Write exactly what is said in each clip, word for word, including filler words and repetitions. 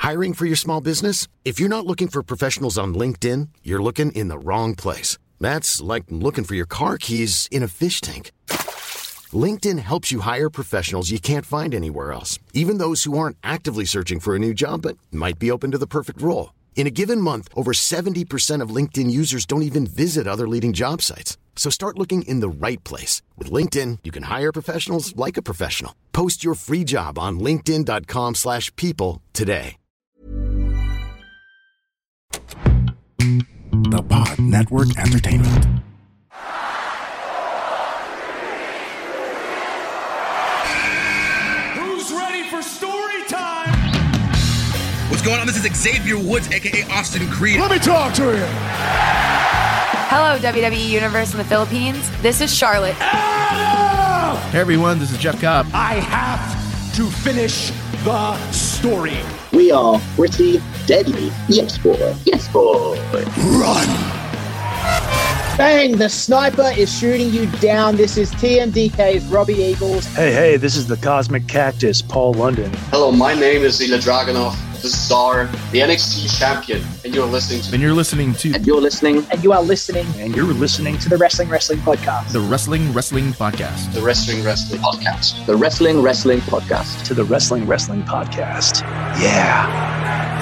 Hiring for your small business? If you're not looking for professionals on LinkedIn, you're looking in the wrong place. That's like looking for your car keys in a fish tank. LinkedIn helps you hire professionals you can't find anywhere else, even those who aren't actively searching for a new job but might be open to the perfect role. In a given month, over seventy percent of LinkedIn users don't even visit other leading job sites. So start looking in the right place. With LinkedIn, you can hire professionals like a professional. Post your free job on linkedin.com slash people today. The Pod Network Entertainment. Who's ready for story time? What's going on? This is Xavier Woods, a k a. Austin Creed. Let me talk to you. Hello, W W E Universe in the Philippines. This is Charlotte. Adam! Hey, everyone. This is Jeff Cobb. I have to finish the story. We are pretty deadly. Yes, boy. Yes, boy. Run! Bang! The sniper is shooting you down. This is T M D K's Robbie Eagles. Hey, hey, this is the Cosmic Cactus, Paul London. Hello, my name is Ilya Dragunov, the Czar, the N X T champion, and you're listening to... And you're listening to... And you're listening... And you are listening... And you're listening to the Wrestling Wrestling Podcast. The Wrestling Wrestling Podcast. The Wrestling Wrestling Podcast. The Wrestling Wrestling Podcast. To the Wrestling Wrestling Podcast. Yeah.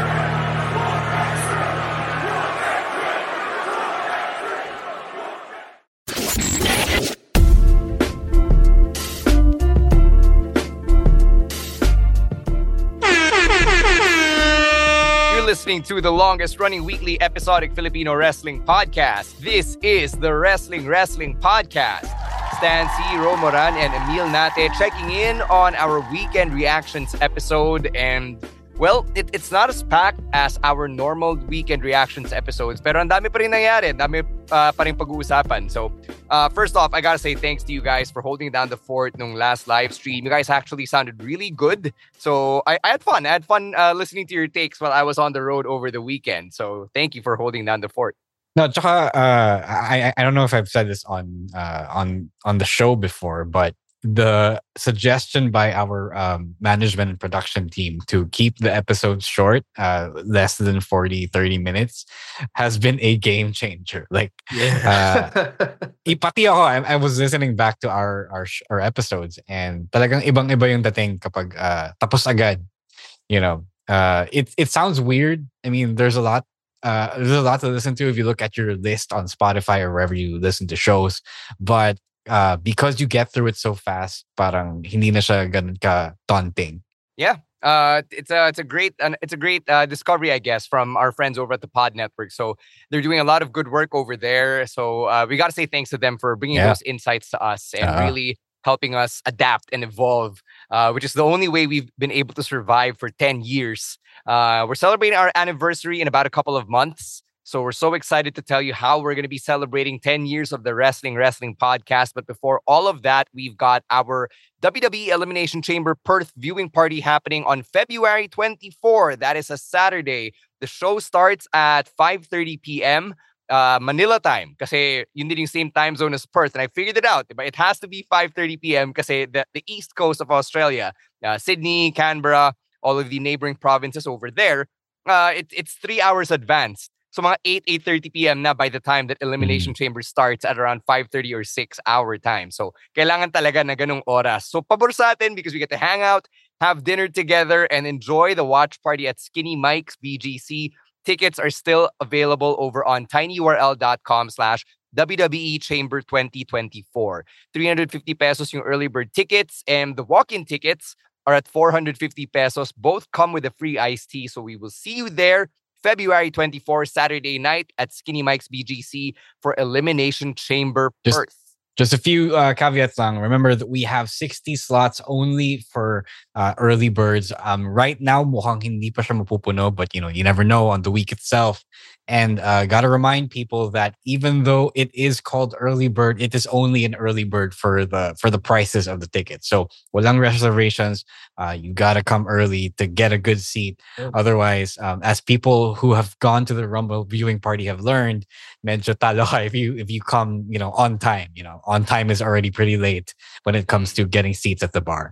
Listening to the longest running weekly episodic Filipino wrestling podcast. This is the Wrestling Wrestling Podcast. Stan C, Romoran, and Emil Nate checking in on our weekend reactions episode. And well, it, it's not as packed as our normal weekend reactions episodes, pero ang dami pa rin nangyari, dami uh, pa rin pag-uusapan. So, uh, first off, I gotta say thanks to you guys for holding down the fort nung last live stream. You guys actually sounded really good. So, I, I had fun. I had fun uh, listening to your takes while I was on the road over the weekend. So, thank you for holding down the fort. No, tsaka, uh, I I don't know if I've said this on uh, on on the show before, but the suggestion by our um, management and production team to keep the episodes short, uh, less than forty, thirty minutes, has been a game changer. Like, yeah. uh, ipati ako, I, I was listening back to our our, our episodes and talagang ibang-iba yung dating kapag uh, tapos agad. You know, uh, it it sounds weird. I mean, there's a lot uh, there's a lot to listen to if you look at your list on Spotify or wherever you listen to shows, but Uh, because you get through it so fast, parang hindi na siya ganun ka daunting. Yeah, uh, it's a it's a great uh, it's a great uh, discovery, I guess, from our friends over at the Pod Network. So they're doing a lot of good work over there. So uh, we got to say thanks to them for bringing yeah. those insights to us and uh-huh. really helping us adapt and evolve, uh, which is the only way we've been able to survive for ten years. Uh, we're celebrating our anniversary in about a couple of months. So we're so excited to tell you how we're going to be celebrating ten years of the Wrestling Wrestling Podcast. But before all of that, we've got our W W E Elimination Chamber Perth viewing party happening on February twenty-fourth. That is a Saturday. The show starts at five thirty p.m. Uh, Manila time. Kasi yun din yung same time zone as Perth. And I figured it out. But it has to be five thirty p.m. kasi the, the east coast of Australia, uh, Sydney, Canberra, all of the neighboring provinces over there, uh, it, it's three hours advanced. So mga eight, eight thirty p.m. na by the time that Elimination Chamber starts at around five thirty or six hour time. So kailangan talaga na ganung oras. So pabor sa atin because we get to hang out, have dinner together, and enjoy the watch party at Skinny Mike's B G C. Tickets are still available over on tinyurl.com slash WWE Chamber twenty twenty-four. three hundred fifty pesos yung early bird tickets, and the walk-in tickets are at four hundred fifty pesos. Both come with a free iced tea. So we will see you there February twenty-fourth, Saturday night at Skinny Mike's B G C for Elimination Chamber Just, Perth. Just a few uh, caveats lang. Remember that we have sixty slots only for uh, early birds. Um, right now, mukhang hindi pa siya mapupuno, but you know, you never know on the week itself. And uh, gotta remind people that even though it is called early bird, it is only an early bird for the for the prices of the tickets. So walang reservations. Uh, you gotta come early to get a good seat. Otherwise, um, as people who have gone to the Rumble viewing party have learned, medyo talo ka if you if you come, you know, on time. You know, on time is already pretty late when it comes to getting seats at the bar.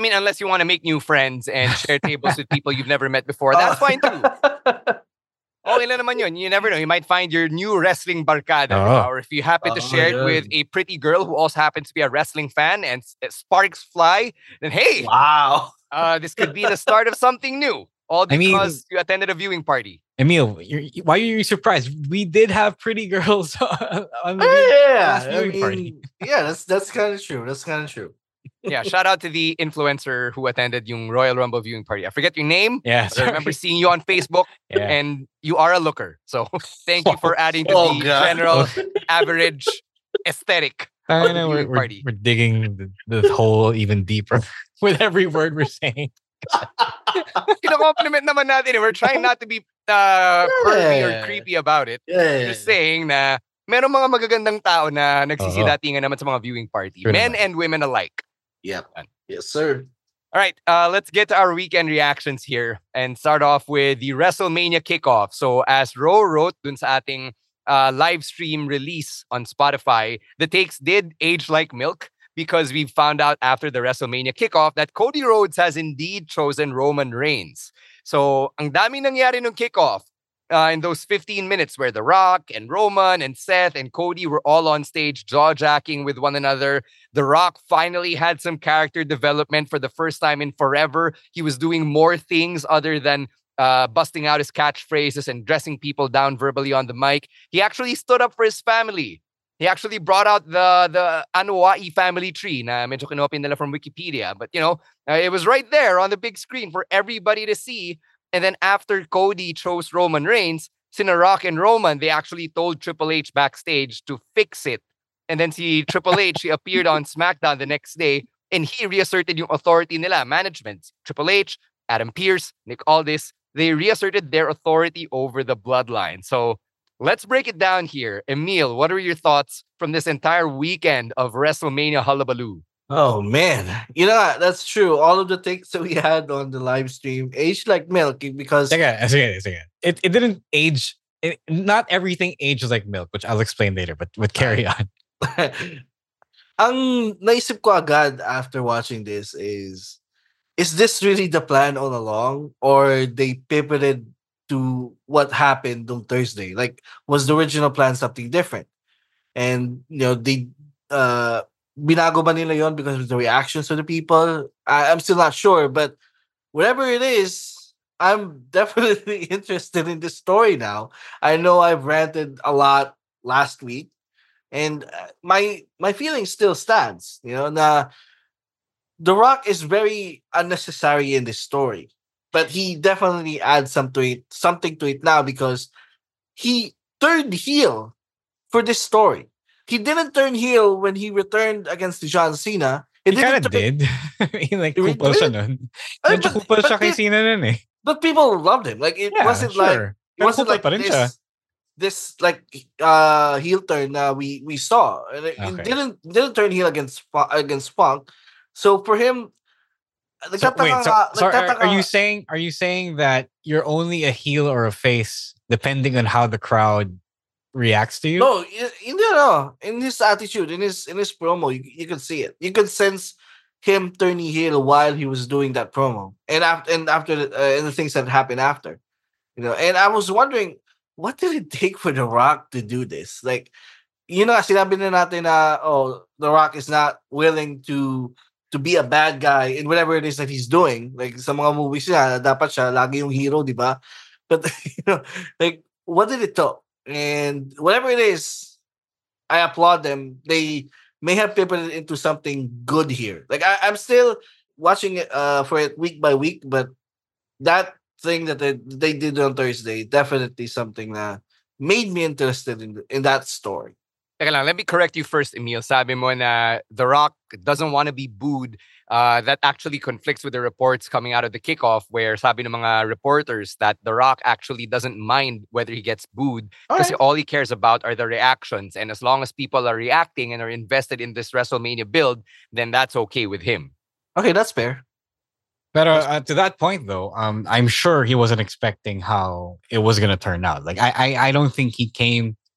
I mean, unless you want to make new friends and share tables with people you've never met before, that's fine too. Okay lang naman yun. You never know. You might find your new wrestling barkada. Oh. Or if you happen to Oh, share it yeah. with a pretty girl who also happens to be a wrestling fan and s- sparks fly, then hey, Wow. uh, this could be the start of something new. All I mean- because you attended a viewing party. Emil, you're, why are you surprised? We did have pretty girls on the Yeah, last I viewing mean, party. yeah, that's that's kind of true. That's kind of true. Yeah, shout out to the influencer who attended yung Royal Rumble viewing party. I forget your name. Yeah, But I remember seeing you on Facebook, Yeah. and you are a looker. So thank you for adding to Oh, the God. general average aesthetic I of the know we're, viewing we're, party. we're digging the, the hole even deeper with every word we're saying. Kino-compliment naman natin. eh. We're trying not to be uh, pervy or Yeah. creepy about it. Yeah, We're just saying na meron mga magagandang tao na nagsisidatingan naman sa mga viewing party. True Men naman. and women alike. Yep. Yes, sir. All right, uh, let's get to our weekend reactions here and start off with the WrestleMania kickoff. So as Ro wrote dun sa ating uh, live stream release on Spotify, the takes did age like milk because we found out after the WrestleMania kickoff that Cody Rhodes has indeed chosen Roman Reigns. So ang dami nangyari nung kickoff uh, in those fifteen minutes where The Rock and Roman and Seth and Cody were all on stage jaw-jacking with one another. The Rock finally had some character development for the first time in forever. He was doing more things other than uh, busting out his catchphrases and dressing people down verbally on the mic. He actually stood up for his family. He actually brought out the the Anoa'i family tree na medyo kinopy nila from Wikipedia. But, you know, uh, it was right there on the big screen for everybody to see. And then after Cody chose Roman Reigns, sina Rock and Roman, they actually told Triple H backstage to fix it. And then si Triple H, he appeared on SmackDown the next day and he reasserted yung authority nila, management. Triple H, Adam Pearce, Nick Aldis, they reasserted their authority over the bloodline. So let's break it down here. Emil, what are your thoughts from this entire weekend of WrestleMania hullabaloo? Oh man, you know that's true. All of the takes that we had on the live stream aged like milk because Sige, sige, sige. It, it didn't age. It, not everything ages like milk, which I'll explain later, but, but carry on. ang naisip ko agad after watching this is, is this really the plan all along, or they pivoted to what happened on Thursday? Like, was the original plan something different? And you know, they uh binago ba nila yon because of the reactions of the people? I, I'm still not sure, but whatever it is, I'm definitely interested in this story now. I know I've ranted a lot last week, and uh, my my feeling still stands. You know, na The Rock is very unnecessary in this story, but he definitely adds some to it, something to it now because he turned heel for this story. He didn't turn heel when he returned against John Cena. He kind of did. Like, kupal siya nun. Medyo kupal siya kay Cena nun eh. But people loved him. Like, it Yeah, wasn't sure. like it wasn't Kupal like pa rin siya. this, this like uh heel turn that we we saw. And it, it Okay. didn't didn't turn heel against Fu- against Punk. So for him, So, nagtataka wait, so, nga- so are, nagtataka- are you saying are you saying that you're only a heel or a face depending on how the crowd reacts to you? No, y- hindi no. In his attitude, in his in his promo, you, you could see it. You could sense him turning heel while he was doing that promo, and after and after the, uh, and the things that happened after, you know. And I was wondering, what did it take for The Rock to do this? Like, you know, sinabi na natin na oh, The Rock is not willing to to be a bad guy in whatever it is that he's doing. Like sa mga movies niya, dapat siya lagi yung hero, di ba? But you know, like, what did it take? And whatever it is, I applaud them. They may have pivoted into something good here. Like I, I'm still watching it uh, for it week by week, but that thing that they, they did on Thursday definitely something that made me interested in in that story. Teka lang, let me correct you first, Emil. Sabi mo na The Rock doesn't want to be booed. Uh, that actually conflicts with the reports coming out of the kickoff where sabi ng mga reporters that The Rock actually doesn't mind whether he gets booed because all he cares about are the reactions. And as long as people are reacting and are invested in this WrestleMania build, then that's okay with him. Okay, that's fair. But uh, uh, to that point, though, um, I'm sure he wasn't expecting how it was going to turn out. Like, I, I, I don't think he came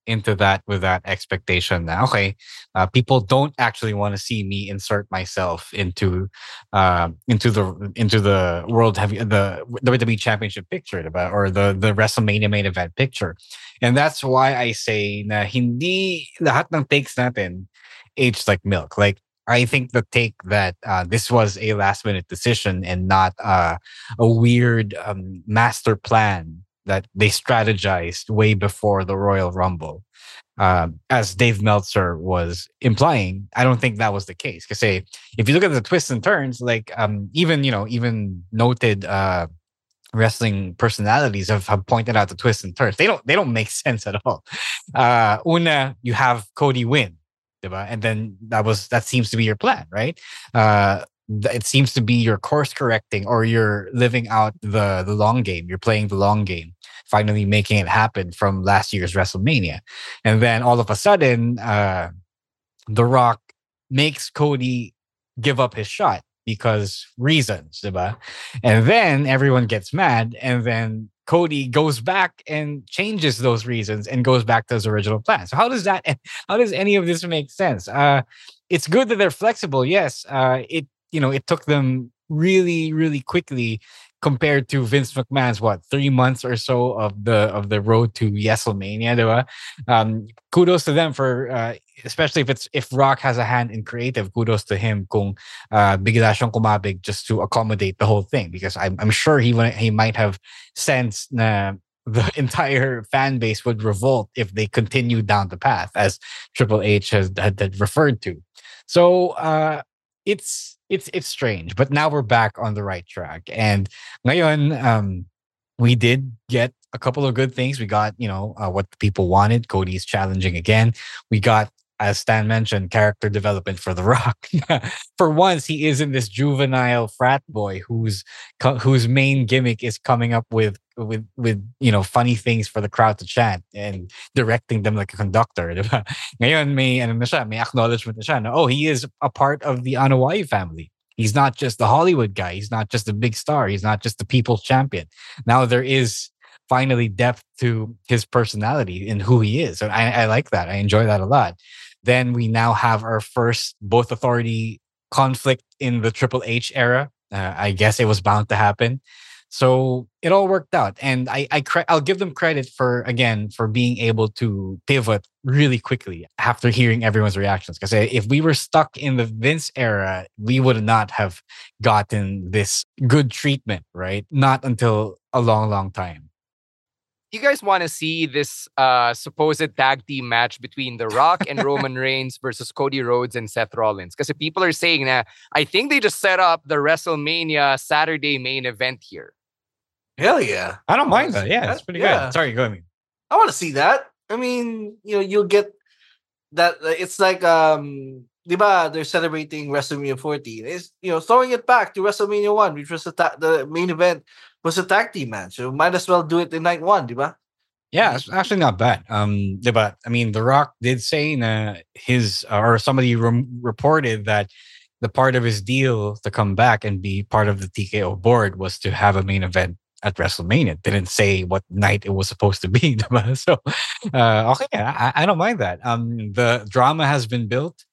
into that with that expectation that, okay, uh, people don't actually want to see me insert myself into uh, into the into the world heavy the the W W E Championship picture, diba? Or the the WrestleMania main event picture. And that's why I say na hindi lahat ng takes natin aged like milk. Like, I think the take that uh, this was a last minute decision and not uh, a weird um, master plan that they strategized way before the Royal Rumble, um, as Dave Meltzer was implying. I don't think that was the case. Because say, if you look at the twists and turns, like um, even you know even noted uh, wrestling personalities have, have pointed out the twists and turns. They don't they don't make sense at all. Uh, una, you have Cody win, diba? And then that was that seems to be your plan, right? Uh, it seems to be your course correcting, or you're living out the the long game. You're playing the long game, finally making it happen from last year's WrestleMania. And then all of a sudden, uh, The Rock makes Cody give up his shot because reasons, diba? And then everyone gets mad, and then Cody goes back and changes those reasons and goes back to his original plan. So how does that? How does any of this make sense? Uh, it's good that they're flexible. Yes, uh, it you know it took them really, really quickly compared to Vince McMahon's what three months or so of the of the road to WrestleMania, diba? Um, kudos to them for uh, especially if it's if Rock has a hand in creative. Kudos to him kung uh, bigla siyang kumabig just to accommodate the whole thing, because I'm I'm sure he he might have sensed na the entire fan base would revolt if they continued down the path as Triple H has had, had referred to. So uh, it's it's it's strange, but now we're back on the right track. And ngayon, um, we did get a couple of good things. We got, you know, uh, what the people wanted. Cody's challenging again. We got, as Stan mentioned, character development for The Rock. For once, he isn't this juvenile frat boy whose whose main gimmick is coming up with with with you know funny things for the crowd to chant and directing them like a conductor. Diba? Ngayon may ano na siya, may acknowledgement na siya. Na, oh, he is a part of the Anoa'i family. He's not just the Hollywood guy. He's not just a big star. He's not just the people's champion. Now there is finally depth to his personality and who he is. And I, I like that. I enjoy that a lot. Then we now have our first both authority conflict in the Triple H era. Uh, I guess it was bound to happen. So it all worked out. And I, I cre- I'll give them credit for, again, for being able to pivot really quickly after hearing everyone's reactions. Because if we were stuck in the Vince era, we would not have gotten this good treatment, right? Not until a long, long time. You guys want to see this uh, supposed tag team match between The Rock and Roman Reigns versus Cody Rhodes and Seth Rollins? Because people are saying that I think they just set up the WrestleMania Saturday main event here. Hell yeah. I don't mind that. Yeah, that's pretty yeah. good. Sorry, go ahead. I want to see that. I mean, you know, you'll get that. It's like, um, diba, they're celebrating WrestleMania fourteen. It's, you know, throwing it back to WrestleMania one, which was the, ta- the main event, was a tag team match. So might as well do it in night one, diba? Yeah, it's actually not bad. Um, diba, I mean, The Rock did say uh, his, uh, or somebody re- reported that the part of his deal to come back and be part of the T K O board was to have a main event at WrestleMania. It didn't say what night it was supposed to be. So, uh, okay, I, I don't mind that. Um, the drama has been built.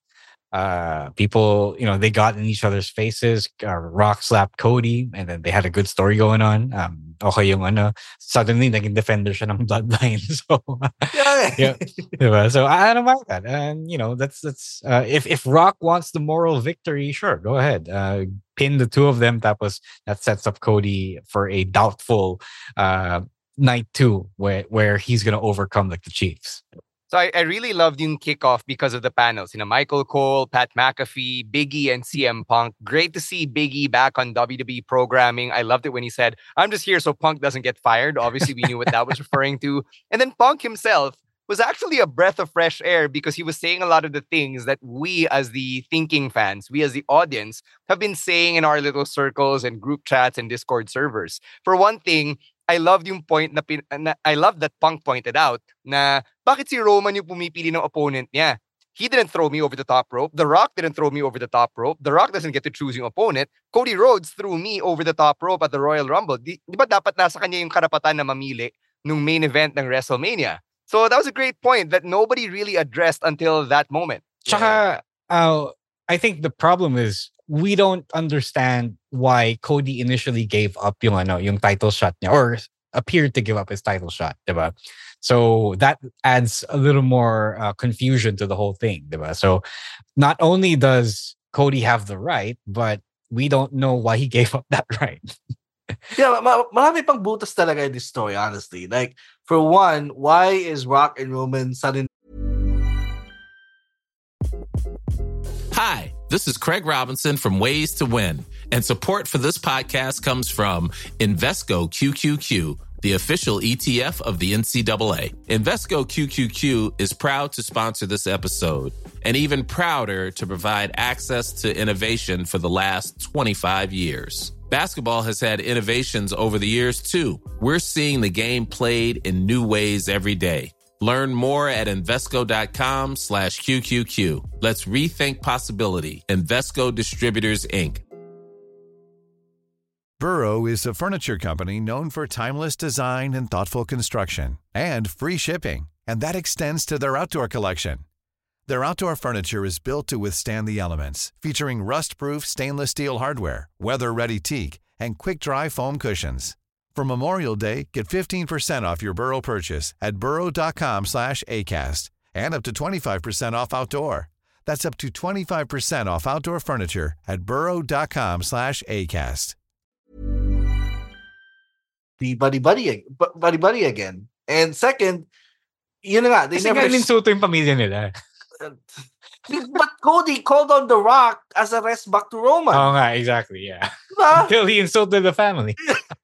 Uh, people, you know, they got in each other's faces. Uh, Rock slapped Cody, and then they had a good story going on. Um, okay, yung ano, suddenly naging defender siya ng bloodline. So, yeah, yeah. So I don't mind that. And you know, that's that's uh, if if Rock wants the moral victory, sure, go ahead. Uh, pin the two of them. That was that sets up Cody for a doubtful uh, night two, where where he's gonna overcome like the Chiefs. So I, I really loved yung kickoff because of the panels. You know, Michael Cole, Pat McAfee, Big E, and C M Punk. Great to see Big E back on W W E programming. I loved it when he said, I'm just here so Punk doesn't get fired. Obviously, we knew what that was referring to. And then Punk himself was actually a breath of fresh air because he was saying a lot of the things that we as the thinking fans, we as the audience, have been saying in our little circles and group chats and Discord servers. For one thing, I loved yung point na, pin- na I love that Punk pointed out na bakit si Roman yung pumipili ng opponent niya? He didn't throw me over the top rope. The Rock didn't throw me over the top rope. The Rock doesn't get to choose yung opponent. Cody Rhodes threw me over the top rope at the Royal Rumble. Di, di ba dapat nasa kanya yung karapatan na mamili nung main event ng WrestleMania? So that was a great point that nobody really addressed until that moment. Tsaka, uh, I think the problem is we don't understand why Cody initially gave up yung ano, yung title shot niya, or appeared to give up his title shot, diba? So that adds a little more uh, confusion to the whole thing, diba? So not only does Cody have the right, but we don't know why he gave up that right. Yeah, ma- marami pang butas talaga in this story, honestly. Like, for one, why is Rock and Roman suddenly... Hi, this is Craig Robinson from Ways to Win, and support for this podcast comes from Invesco Q Q Q, the official E T F of the N C double A. Invesco Q Q Q is proud to sponsor this episode, and even prouder to provide access to innovation for the last twenty-five years. Basketball has had innovations over the years, too. We're seeing the game played in new ways every day. Learn more at Invesco.com slash QQQ. Let's rethink possibility. Invesco Distributors, Incorporated. Burrow is a furniture company known for timeless design and thoughtful construction, and free shipping, and that extends to their outdoor collection. Their outdoor furniture is built to withstand the elements, featuring rust-proof stainless steel hardware, weather-ready teak, and quick-dry foam cushions. For Memorial Day, get fifteen percent off your Burrow purchase at burrow.com slash ACAST and up to twenty-five percent off outdoor. That's up to twenty-five percent off outdoor furniture at burrow.com slash ACAST. The buddy-buddy buddy-buddy again. And second, yun na nga, they Kasi never... Kasi insulto yung pamilya nila. But Cody called on The Rock as a rest back to Roman. Oh, nga, exactly, yeah. Diba? Until he insulted the family.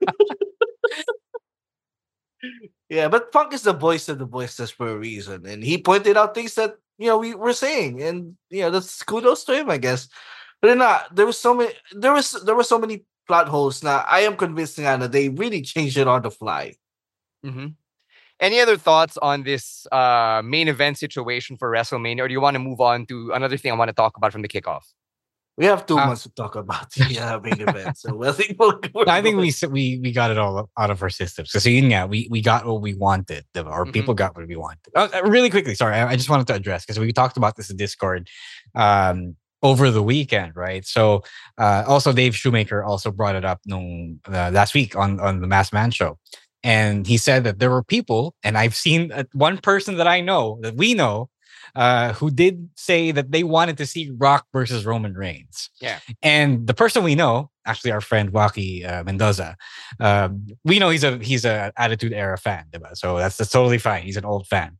Yeah, but Punk is the voice of the voiceless for a reason, and he pointed out things that you know we were saying, and you know that's kudos to him, I guess. But then, uh, there was so many, there was there were so many plot holes. Now I am convinced nga na they really changed it on the fly. Mm-hmm. Any other thoughts on this uh, main event situation for WrestleMania, or do you want to move on to another thing I want to talk about from the kickoff? We have two uh, months to talk about the uh, main event, so I think we'll, we'll I think we we we got it all out of our systems. So yun nga, we we got what we wanted, or mm-hmm. people got what we wanted. Uh, really quickly, sorry, I, I just wanted to address because we talked about this in Discord um, over the weekend, right? So uh, also Dave Shoemaker also brought it up nung, uh, last week on on the Masked Man show, and he said that there were people, and I've seen uh, one person that I know that we know. Uh, who did say that they wanted to see Rock versus Roman Reigns. Yeah. And the person we know, actually our friend Waki uh, Mendoza, uh, we know he's a he's a Attitude Era fan, diba? So that's, that's totally fine. He's an old fan.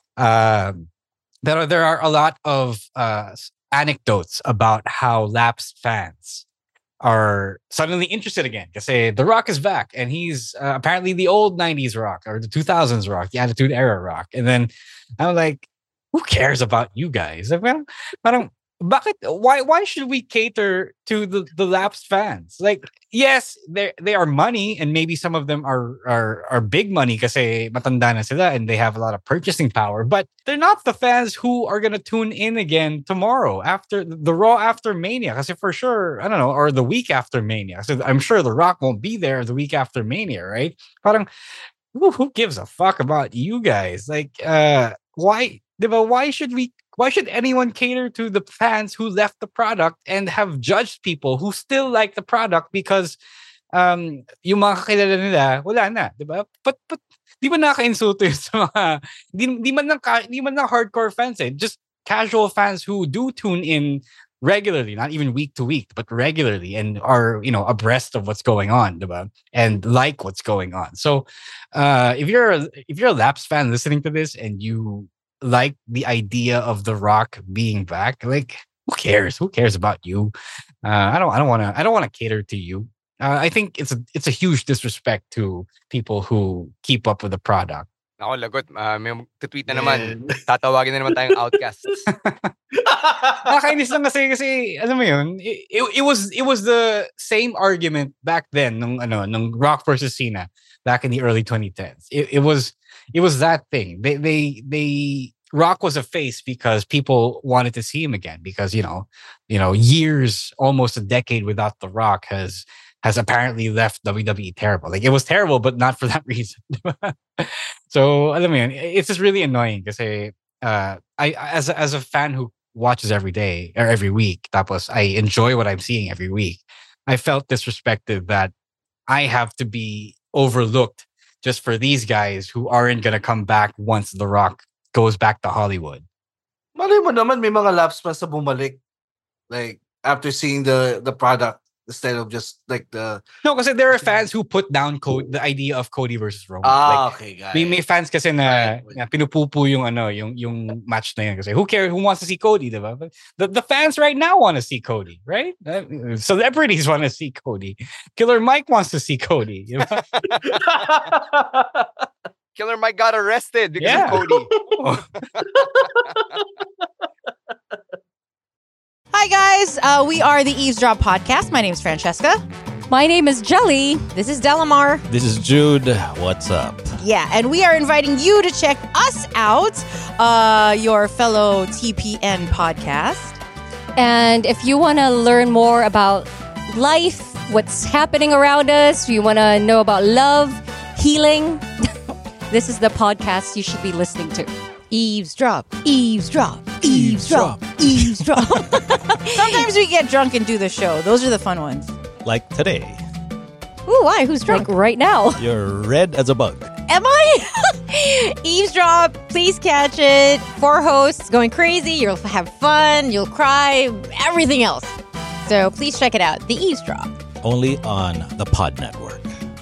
Uh, there, are, there are a lot of uh, anecdotes about how lapsed fans are suddenly interested again. Kasi The Rock is back, and he's uh, apparently the old nineties Rock, or the two thousands Rock, the Attitude Era Rock. And then I'm like, who cares about you guys? Like, parang, parang, bakit, why why should we cater to the, the lapsed fans? Like, yes, they they are money, and maybe some of them are are are big money kasi matanda na sila and they have a lot of purchasing power, but they're not the fans who are gonna tune in again tomorrow after the Raw after Mania. Kasi for sure, I don't know, or the week after Mania. So I'm sure The Rock won't be there the week after Mania, right? Parang, who, who gives a fuck about you guys? Like, uh, why? But why should we? Why should anyone cater to the fans who left the product and have judged people who still like the product because um yung mga kakilala nila wala na, diba? But but di ba nakaka-insulto yun sa mga di, di man lang di man lang hardcore fans eh, just casual fans who do tune in regularly, not even week to week, but regularly, and are, you know, abreast of what's going on, diba? And like what's going on. So uh if you're a, if you're a lapsed fan listening to this and you like the idea of The Rock being back, like, who cares? Who cares about you? Uh, I don't. I don't want to. I don't want to cater to you. Uh, I think it's a it's a huge disrespect to people who keep up with the product. Ako, lagot. Uh, may tweet na naman. Tatawagin na naman tayong outcasts. Nakakainis lang kasi, kasi, alam mo yun, it, it, it was it was the same argument back then nung, ano, nung Rock versus Cena back in the early twenty tens. It, it was it was that thing. They they they Rock was a face because people wanted to see him again because, you know, you know, years, almost a decade without The Rock has has apparently left W W E terrible. Like, it was terrible, but not for that reason. So, alam mo yun, it's just really annoying kasi uh, I as a, as a fan who watches every day or every week, tapos I enjoy what I'm seeing every week. I felt disrespected that I have to be overlooked just for these guys who aren't gonna come back once The Rock goes back to Hollywood. Malay mo naman may mga laps pa sa bumalik. Like after seeing the the product instead of just like the no, kasi there are fans who put down Co- the idea of Cody versus Roman. Ah, like, okay, guys. May, may fans kasi na, na pinupupu yung ano, yung yung match na yun kasi who cares who wants to see Cody, diba? But the the fans right now want to see Cody, right? Uh, celebrities want to see Cody. Killer Mike wants to see Cody. Diba? Killer Mike got arrested because yeah. of Cody. Hi, guys. Uh, we are the Eavesdrop Podcast. My name is Francesca. My name is Jelly. This is Delamar. This is Jude. What's up? Yeah, and we are inviting you to check us out, uh, your fellow T P N podcast. And if you want to learn more about life, what's happening around us, you want to know about love, healing, this is the podcast you should be listening to. Eavesdrop, eavesdrop, eavesdrop, eavesdrop. Sometimes we get drunk and do the show. Those are the fun ones. Like today. Ooh, why? Who's drunk? Like right now. You're red as a bug. Am I? Eavesdrop, please catch it. Four hosts going crazy. You'll have fun. You'll cry. Everything else. So please check it out. The Eavesdrop. Only on the Pod Network.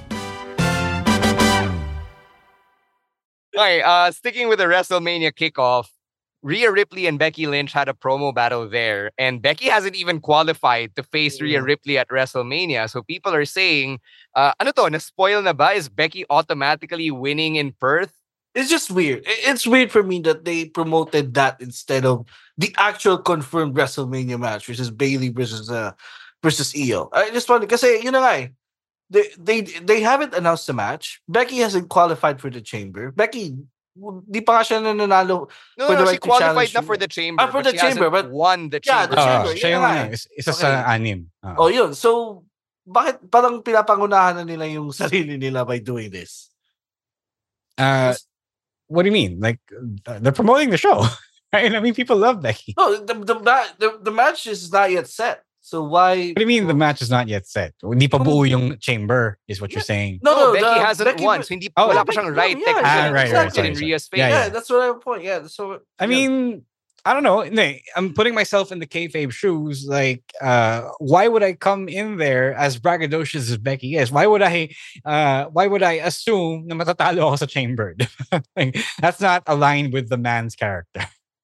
Okay, uh, sticking with the WrestleMania kickoff, Rhea Ripley and Becky Lynch had a promo battle there, and Becky hasn't even qualified to face Rhea Ripley at WrestleMania. So people are saying, uh, ano to, na-spoil na ba? Is Becky automatically winning in Perth? It's just weird. It's weird for me that they promoted that instead of the actual confirmed WrestleMania match, which is Bayley versus uh, versus Io. I just wanted, kasi yun na nga eh. They, they they haven't announced the match. Becky hasn't qualified for the chamber. Becky, di pa nga siya nanalo. No, no, no right she qualified na for the chamber. Ah, for the chamber, but won the chamber. Yeah, the chamber. Uh, siya yung ano, isa okay. sa anim. Uh. Oh, yun. So, bakit parang pinapangunahan na nila yung sarili nila by doing this? Uh, what do you mean? Like, uh, they're promoting the show, right? I mean, people love Becky. No, the the, the, the match is not yet set. So why? What do you mean the match is not yet set? Hindi pa buo yung chamber, is what you're saying. No, no, no Becky the, hasn't Becky, won. So hindi oh, wala pa siyang right. Yeah, yeah, ah, right, right, right. In Rhea's face. Yeah, yeah. yeah, that's what I point. Yeah, so I yeah. mean, I don't know. I'm putting myself in the kayfabe shoes. Like, uh, why would I come in there as braggadocious as Becky is? Why would I? Uh, why would I assume na matatalo ako sa chamber? Like, that's not aligned with the man's character.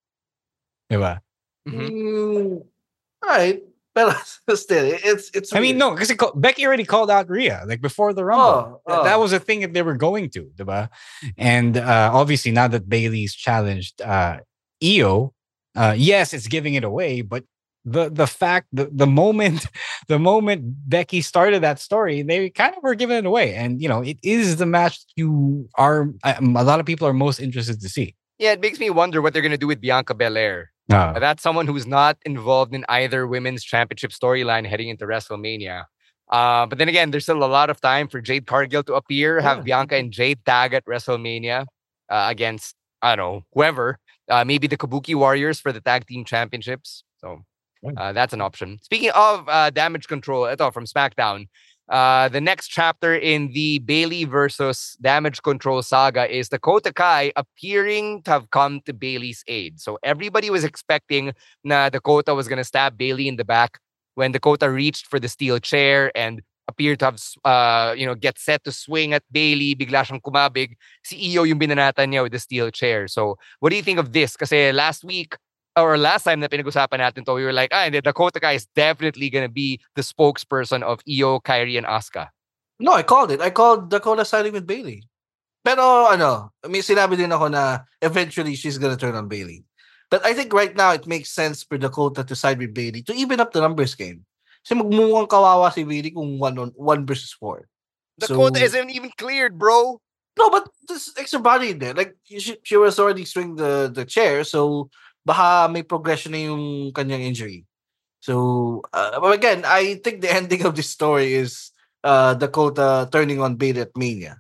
Diba? Mm-hmm. Mm, all right. But still, it's it's. I mean, no, because Becky already called out Rhea like before the Rumble. Oh, oh. That was a thing that they were going to, diba? And uh, obviously, now that Bayley's challenged uh, Io, uh, yes, it's giving it away. But the the fact, the the moment, the moment Becky started that story, they kind of were giving it away. And you know, it is the match you are. Um, a lot of people are most interested to see. Yeah, it makes me wonder what they're going to do with Bianca Belair. Oh. That's someone who's not involved in either women's championship storyline heading into WrestleMania. Uh, but then again, there's still a lot of time for Jade Cargill to appear, have yeah. Bianca and Jade tag at WrestleMania uh, against, I don't know, whoever. Uh, maybe the Kabuki Warriors for the tag team championships. So uh, that's an option. Speaking of uh, Damage Control, ito from SmackDown. Uh, the next chapter in the Bayley versus Damage Control saga is Dakota Kai appearing to have come to Bayley's aid. So everybody was expecting na Dakota was going to stab Bayley in the back when Dakota reached for the steel chair and appeared to have, uh, you know, get set to swing at Bayley. Bigla siyang kumabig. Si Io yung binanatan niya with the steel chair. So what do you think of this? Kasi last week, or last time na pinag-usapan natin to, we were like, ah, and Dakota Kai is definitely gonna be the spokesperson of Io, Kairi, and Asuka. No, I called it. I called Dakota siding with Bayley. Pero ano, I mean, sinabi din ako na eventually she's gonna turn on Bayley. But I think right now it makes sense for Dakota to side with Bayley to even up the numbers game. Kasi magmukhang kawawa si Bayley kung one on one versus four. Dakota so, isn't even cleared, bro. No, but there's extra body in there. Like she, she was already swinging the the chair, so baka may progression na yung kanyang injury. So, uh, but again, I think the ending of this story is uh, Dakota turning on Bayley at Mania.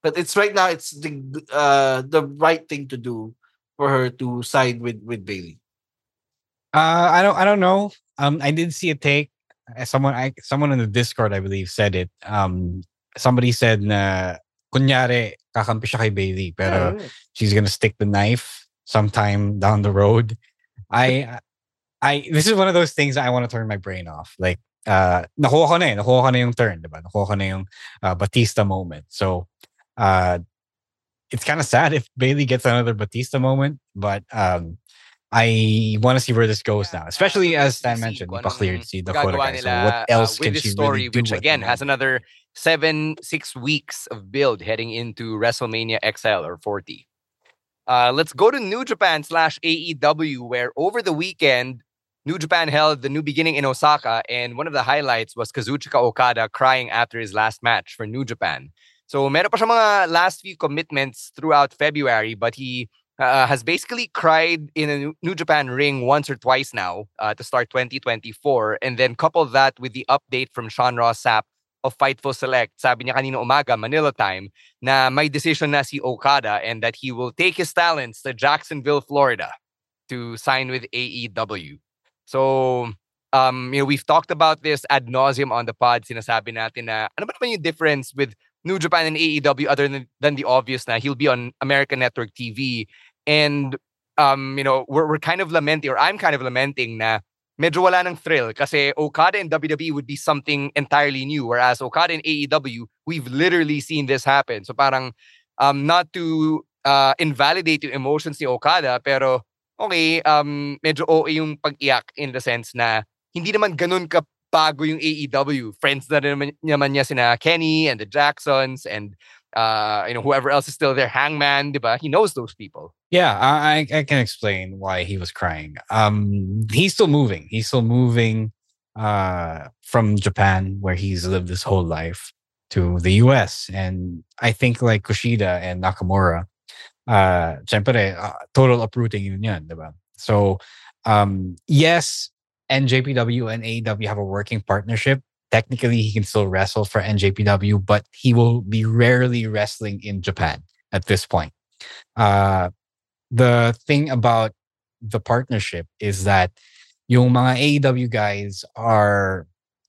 But it's right now. It's the uh the right thing to do for her to side with with Bailey. Uh, I don't I don't know. Um, I did see a take. Uh, Someone I someone in the Discord, I believe, said it. Um, somebody said na kunyari kakampi siya kay Bailey, pero Yeah, yeah. she's gonna stick the knife sometime down the road. I I this is one of those things that I want to turn my brain off. Like uh nakuha ko na eh, nakuha ko na yung turn, diba? Nakuha ko na yung uh, Batista moment. So uh it's kind of sad if Bailey gets another Batista moment, but um I want to see where this goes now, especially as Stan mentioned, Kung pa-cleared anong si Dakota gagawa Kai. So nila, what uh, else with can this she story, really do? which at the again has moment? another seven, six weeks of build heading into WrestleMania X L or forty. Uh, let's go to New Japan slash A E W, where over the weekend, New Japan held the New Beginning in Osaka, and one of the highlights was Kazuchika Okada crying after his last match for New Japan. So meron pa siya mga last few commitments throughout February, but he uh, has basically cried in a New- New Japan ring once or twice now uh, to start twenty twenty-four, and then couple that with the update from Sean Ross Sapp of Fightful Select. Sabi niya kanina umaga, Manila time, na may decision na si Okada and that he will take his talents to Jacksonville, Florida to sign with A E W. So, um, you know, we've talked about this ad nauseum on the pod. Sinasabi natin na ano ba naman yung difference with New Japan and A E W other than, than the obvious na he'll be on American Network T V. And, um, you know, we're, we're kind of lamenting, or I'm kind of lamenting na medyo wala ng thrill kasi Okada and W W E would be something entirely new, whereas Okada and A E W, we've literally seen this happen. So parang, um, not to uh, invalidate yung emotions ni Okada, pero okay, um, medyo O A yung pag-iyak in the sense na hindi naman ganun kabago yung A E W. Friends na naman, naman niya sina Kenny and the Jacksons and uh, you know, whoever else is still there, Hangman, diba? He knows those people. Yeah, I I can explain why he was crying. Um, he's still moving. He's still moving uh, from Japan, where he's lived his whole life, to the U S. And I think like Kushida and Nakamura, uh, syempre, uh, total uprooting yun yan, diba? So, um, yes, N J P W and A E W have a working partnership. Technically, he can still wrestle for N J P W, but he will be rarely wrestling in Japan at this point. Uh, the thing about the partnership is that yung mga A E W guys are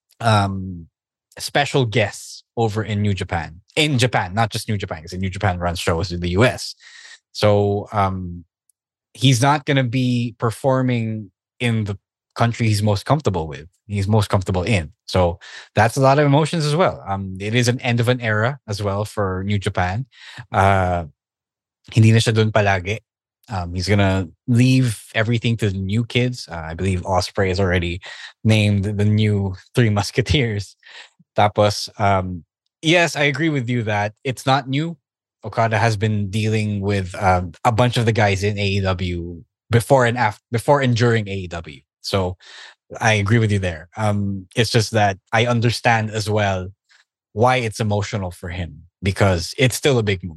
um, special guests over in New Japan. In Japan, not just New Japan, because New Japan runs shows in the U S. So um, he's not going to be performing in the country he's most comfortable with. He's most comfortable in. So that's a lot of emotions as well. Um, it is an end of an era as well for New Japan. Uh, hindi na siya dun palagi. Um, he's gonna leave everything to the new kids. Uh, I believe Ospreay is already named the new Three Musketeers. Tapos, um, yes, I agree with you that it's not new. Okada has been dealing with um, a bunch of the guys in A E W before and after, before and during A E W. So I agree with you there. Um, it's just that I understand as well why it's emotional for him, because it's still a big move.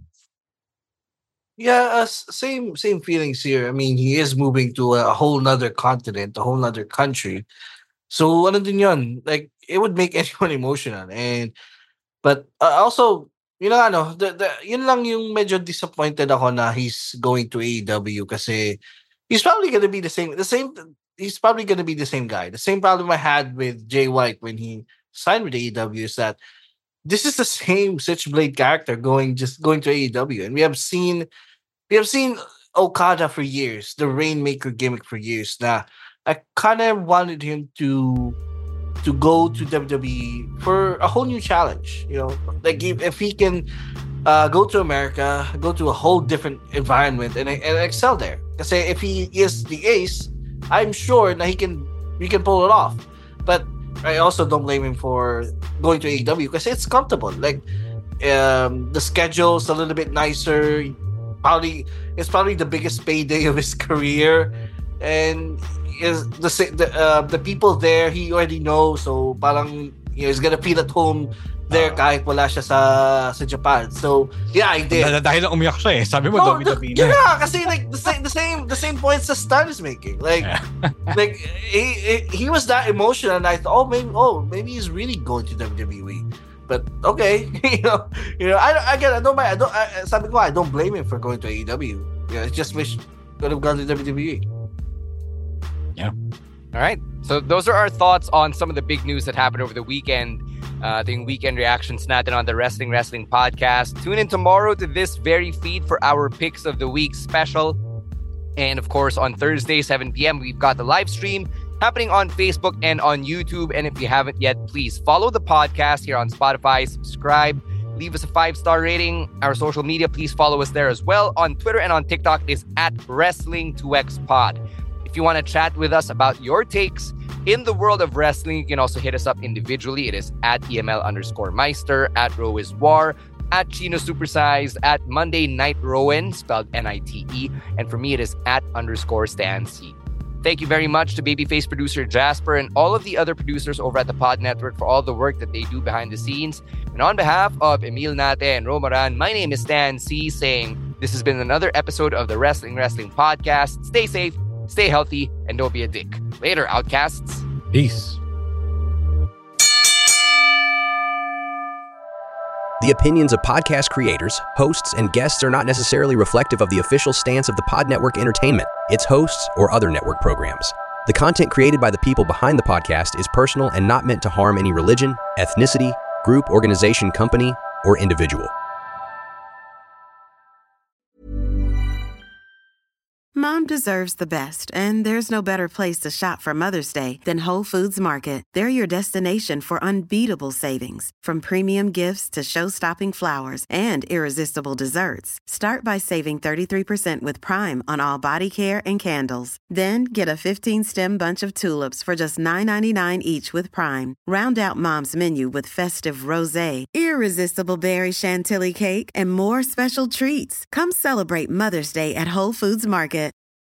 Yeah, uh, same same feelings here. I mean, he is moving to a whole nother continent, a whole nother country. So ano din yun? Like, it would make anyone emotional. And but uh, also, you know, ano, the, the, yun lang yung medyo disappointed ako na he's going to A E W kasi he's probably gonna be the same, the same. He's probably gonna be the same guy. The same problem I had with Jay White when he signed with A E W is that this is the same Switchblade character going just going to A E W, and we have seen we have seen Okada for years, the Rainmaker gimmick for years. Now, I kind of wanted him to to go to W W E for a whole new challenge. You know, like if, if he can uh, go to America, go to a whole different environment, and and excel there. Because if he is the ace, I'm sure that he can he can pull it off. But I also don't blame him for going to A E W because it's comfortable. Like um, the schedule's a little bit nicer. Probably it's probably the biggest payday of his career, and is the the uh, the people there he already knows. So parang you know, he's gonna feel at home there uh, kahit wala siya sa sa Japan. So yeah, I did. Dahil umiyak siya eh. Sabi mo no, W W E na. Yeah, kasi like the same the same the same points that Stan is making. Like yeah. like he, he he was that emotional, and I thought, oh maybe oh maybe he's really going to W W E. But okay, you know, you know, I again, I don't mind. I don't. I, sabi ko, I don't blame him for going to A E W. You know, I just wish could have gone to W W E. Yeah. All right. So those are our thoughts on some of the big news that happened over the weekend. Uh, the weekend reactions natin on the Wrestling Wrestling Podcast. Tune in tomorrow to this very feed for our Picks of the Week special. And of course, on Thursday, seven p.m., we've got the live stream happening on Facebook and on YouTube. And if you haven't yet, please follow the podcast here on Spotify, subscribe, leave us a five-star rating. Our social media, please follow us there as well. On Twitter and on TikTok is at Wrestling two X Pod. If you want to chat with us about your takes in the world of wrestling, you can also hit us up individually. It is at E M L underscore Meister, at Roiswar, at Chino Supersized, at Monday Night Rowan, spelled N I T E. And for me, it is at underscore Stan C. Thank you very much to Babyface producer Jasper and all of the other producers over at the Pod Network for all the work that they do behind the scenes. And on behalf of Emil Nate and Romaran, my name is Stan C, saying this has been another episode of the Wrestling Wrestling Podcast. Stay safe, stay healthy, and don't be a dick. Later, Outcasts. Peace. The opinions of podcast creators, hosts, and guests are not necessarily reflective of the official stance of the Pod Network Entertainment, its hosts, or other network programs. The content created by the people behind the podcast is personal and not meant to harm any religion, ethnicity, group, organization, company, or individual. Mom deserves the best, and there's no better place to shop for Mother's Day than Whole Foods Market. They're your destination for unbeatable savings, from premium gifts to show-stopping flowers and irresistible desserts. Start by saving thirty-three percent with Prime on all body care and candles. Then get a fifteen-stem bunch of tulips for just nine ninety-nine each with Prime. Round out Mom's menu with festive rosé, irresistible berry chantilly cake, and more special treats. Come celebrate Mother's Day at Whole Foods Market.